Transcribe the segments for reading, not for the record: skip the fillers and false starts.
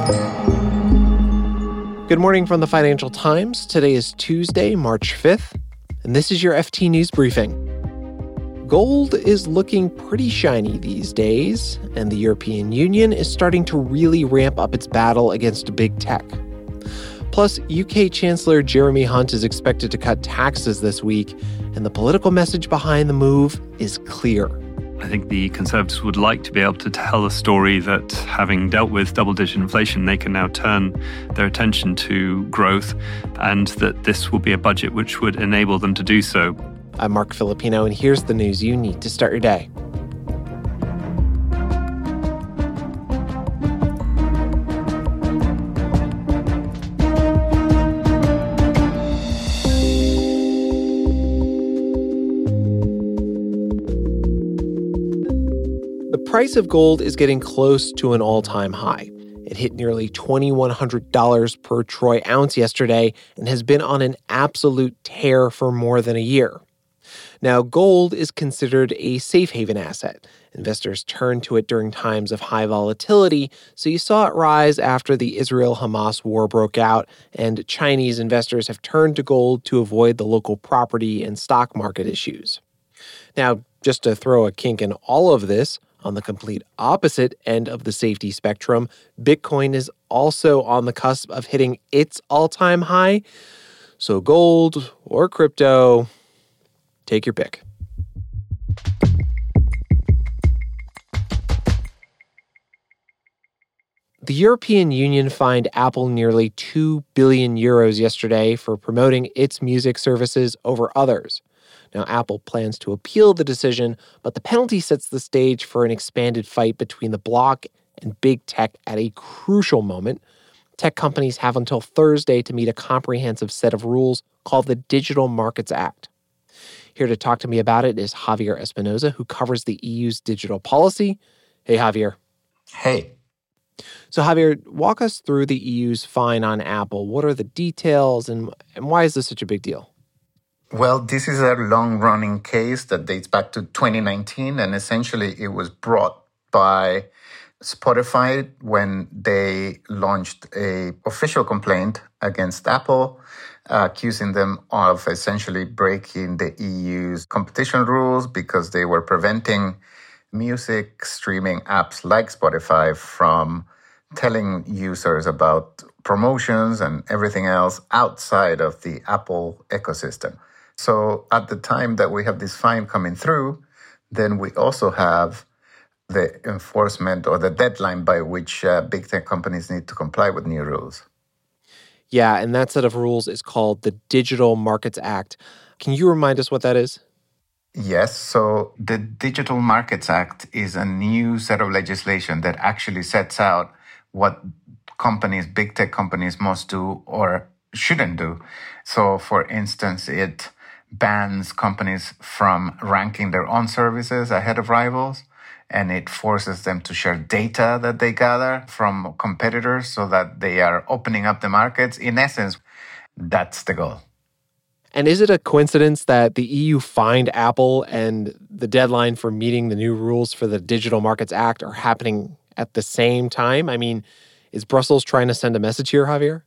Good morning from the Financial Times. Today is Tuesday, March 5th, and this is your FT News Briefing. Gold is looking pretty shiny these days, and the European Union is starting to really ramp up its battle against big tech. Plus, UK Chancellor Jeremy Hunt is expected to cut taxes this week, and the political message behind the move is clear. I think the Conservatives would like to be able to tell a story that, having dealt with double-digit inflation, they can now turn their attention to growth, and that this will be a budget which would enable them to do so. I'm Mark Filipino, and here's the news you need to start your day. The price of gold is getting close to an all-time high. It hit nearly $2,100 per troy ounce yesterday and has been on an absolute tear for more than a year. Now, gold is considered a safe haven asset. Investors turn to it during times of high volatility, so you saw it rise after the Israel-Hamas war broke out, and Chinese investors have turned to gold to avoid the local property and stock market issues. Now, just to throw a kink in all of this, on the complete opposite end of the safety spectrum, Bitcoin is also on the cusp of hitting its all-time high. So gold or crypto, take your pick. The European Union fined Apple nearly 2 billion euros yesterday for promoting its music services over others. Now, Apple plans to appeal the decision, but the penalty sets the stage for an expanded fight between the bloc and big tech at a crucial moment. Tech companies have until Thursday to meet a comprehensive set of rules called the Digital Markets Act. Here to talk to me about it is Javier Espinoza, who covers the EU's digital policy. Hey, Javier. Hey. So, Javier, walk us through the EU's fine on Apple. What are the details, and why is this such a big deal? Well, this is a long-running case that dates back to 2019, and essentially it was brought by Spotify when they launched an official complaint against Apple, accusing them of essentially breaking the EU's competition rules because they were preventing music streaming apps like Spotify from telling users about promotions and everything else outside of the Apple ecosystem. So at the time that we have this fine coming through, then we also have the enforcement or the deadline by which big tech companies need to comply with new rules. Yeah, and that set of rules is called the Digital Markets Act. Can you remind us what that is? Yes, so the Digital Markets Act is a new set of legislation that actually sets out what companies, big tech companies, must do or shouldn't do. So, for instance, it bans companies from ranking their own services ahead of rivals, and it forces them to share data that they gather from competitors so that they are opening up the markets. In essence, that's the goal. And is it a coincidence that the EU fined Apple and the deadline for meeting the new rules for the Digital Markets Act are happening at the same time? I mean, is Brussels trying to send a message here, Javier?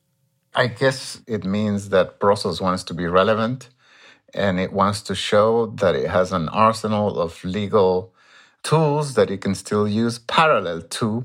I guess it means that Brussels wants to be relevant, and it wants to show that it has an arsenal of legal tools that it can still use parallel to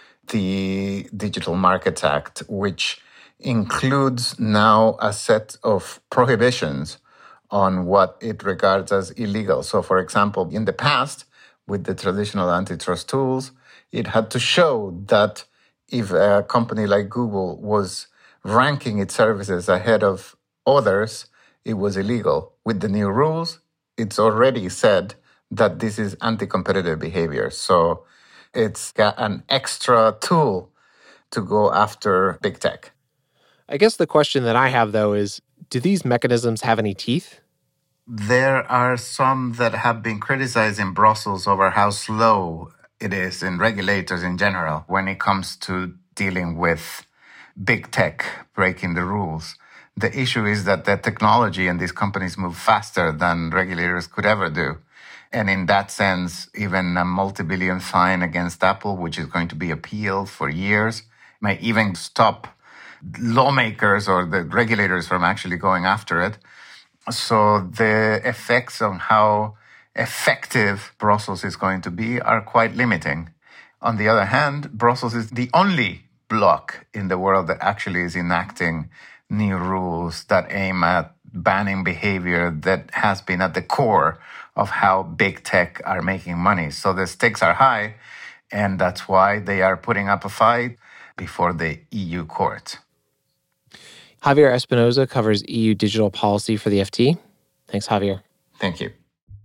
the Digital Markets Act, which includes now a set of prohibitions on what it regards as illegal. So, for example, in the past, with the traditional antitrust tools, it had to show that if a company like Google was ranking its services ahead of others, it was illegal. With the new rules, it's already said that this is anti-competitive behavior. So it's got an extra tool to go after big tech. I guess the question that I have, though, is do these mechanisms have any teeth? There are some that have been criticized in Brussels over how slow it is in regulators in general when it comes to dealing with big tech breaking the rules. The issue is that the technology and these companies move faster than regulators could ever do. And in that sense, even a multi-billion fine against Apple, which is going to be appealed for years, may even stop lawmakers or the regulators from actually going after it. So the effects on how effective Brussels is going to be are quite limiting. On the other hand, Brussels is the only bloc in the world that actually is enacting new rules that aim at banning behavior that has been at the core of how big tech are making money. So the stakes are high, and that's why they are putting up a fight before the EU court. Javier Espinoza covers EU digital policy for the FT. Thanks, Javier. Thank you.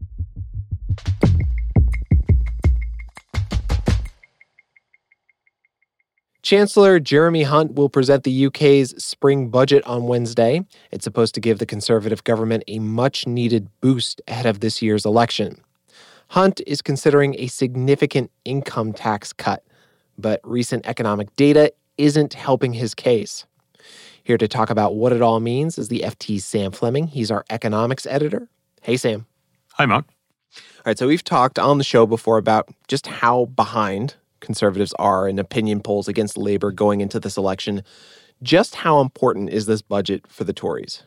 Chancellor Jeremy Hunt will present the UK's spring budget on Wednesday. It's supposed to give the Conservative government a much-needed boost ahead of this year's election. Hunt is considering a significant income tax cut, but recent economic data isn't helping his case. Here to talk about what it all means is the FT's Sam Fleming. He's our economics editor. Hey, Sam. Hi, Mark. All right, so we've talked on the show before about just how behind Conservatives are in opinion polls against Labour going into this election. Just how important is this budget for the Tories?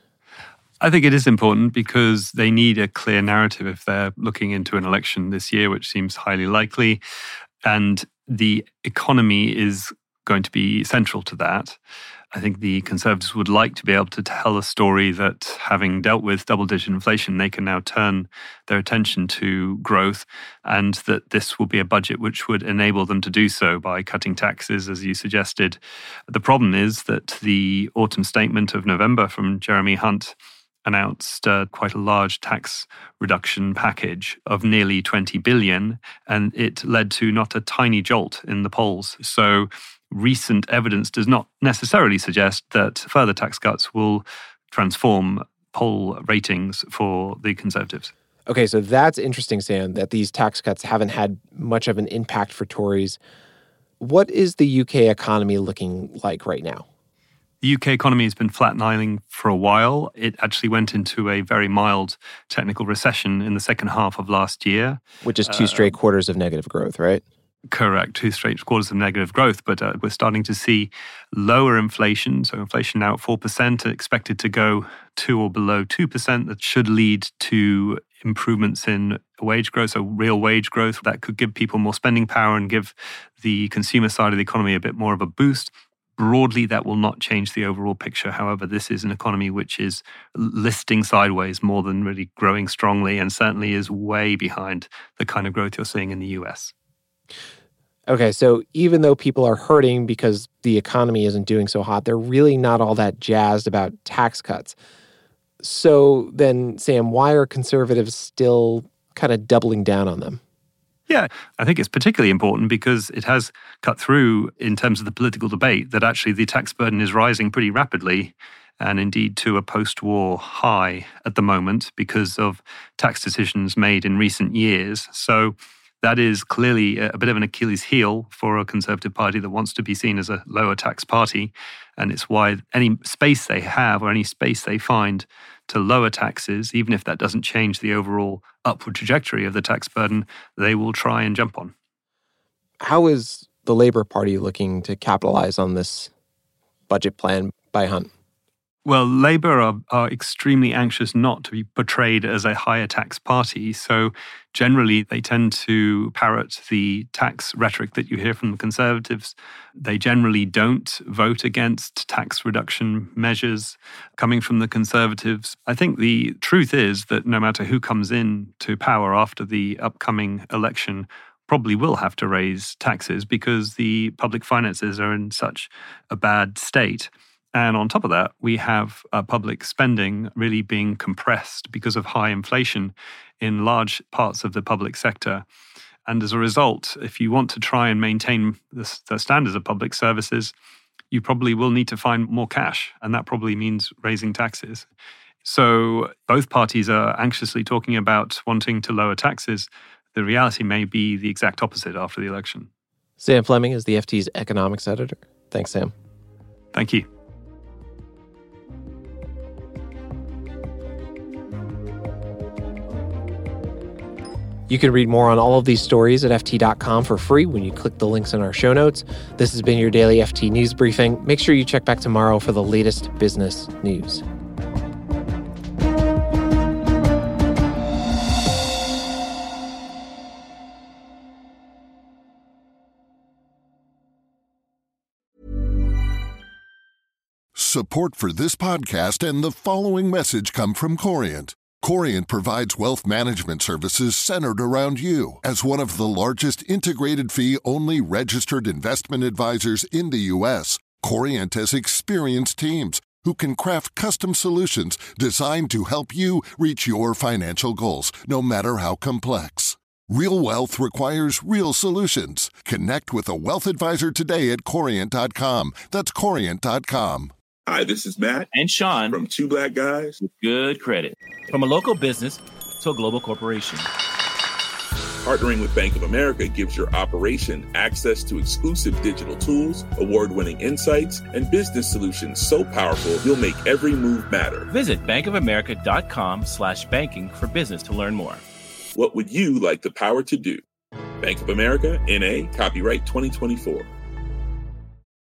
I think it is important because they need a clear narrative if they're looking into an election this year, which seems highly likely. And the economy is going to be central to that. I think the Conservatives would like to be able to tell a story that having dealt with double-digit inflation, they can now turn their attention to growth, and that this will be a budget which would enable them to do so by cutting taxes, as you suggested. The problem is that the autumn statement of November from Jeremy Hunt announced quite a large tax reduction package of nearly 20 billion, and it led to not a tiny jolt in the polls. So recent evidence does not necessarily suggest that further tax cuts will transform poll ratings for the Conservatives. Okay, so that's interesting, Sam, that these tax cuts haven't had much of an impact for Tories. What is the UK economy looking like right now? The UK economy has been flatlining for a while. It actually went into a very mild technical recession in the second half of last year. Which is 2 straight quarters of negative growth, right? Correct, 2 straight quarters of negative growth, but we're starting to see lower inflation. So inflation now at 4%, expected to go to or below 2%. That should lead to improvements in wage growth, so real wage growth. That could give people more spending power and give the consumer side of the economy a bit more of a boost. Broadly, that will not change the overall picture. However, this is an economy which is listing sideways more than really growing strongly, and certainly is way behind the kind of growth you're seeing in the US. Okay, so even though people are hurting because the economy isn't doing so hot, they're really not all that jazzed about tax cuts. So then, Sam, why are Conservatives still kind of doubling down on them? Yeah, I think it's particularly important because it has cut through in terms of the political debate that actually the tax burden is rising pretty rapidly, and indeed to a post-war high at the moment because of tax decisions made in recent years. So that is clearly a bit of an Achilles heel for a Conservative Party that wants to be seen as a lower tax party. And it's why any space they have or any space they find to lower taxes, even if that doesn't change the overall upward trajectory of the tax burden, they will try and jump on. How is the Labour Party looking to capitalize on this budget plan by Hunt? Well, Labour are extremely anxious not to be portrayed as a higher tax party. So generally, they tend to parrot the tax rhetoric that you hear from the Conservatives. They generally don't vote against tax reduction measures coming from the Conservatives. I think the truth is that no matter who comes in to power after the upcoming election, probably will have to raise taxes because the public finances are in such a bad state. And on top of that, we have public spending really being compressed because of high inflation in large parts of the public sector. And as a result, if you want to try and maintain the standards of public services, you probably will need to find more cash. And that probably means raising taxes. So both parties are anxiously talking about wanting to lower taxes. The reality may be the exact opposite after the election. Sam Fleming is the FT's economics editor. Thanks, Sam. Thank you. You can read more on all of these stories at FT.com for free when you click the links in our show notes. This has been your daily FT News Briefing. Make sure you check back tomorrow for the latest business news. Support for this podcast and the following message come from Corient. Corient provides wealth management services centered around you. As one of the largest integrated fee-only registered investment advisors in the U.S., Corient has experienced teams who can craft custom solutions designed to help you reach your financial goals, no matter how complex. Real wealth requires real solutions. Connect with a wealth advisor today at Corient.com. That's Corient.com. Hi, this is Matt and Sean from Two Black Guys with Good Credit. From a local business to a global corporation. Partnering with Bank of America gives your operation access to exclusive digital tools, award-winning insights, and business solutions so powerful you'll make every move matter. Visit bankofamerica.com/banking for business to learn more. What would you like the power to do? Bank of America, N.A., copyright 2024.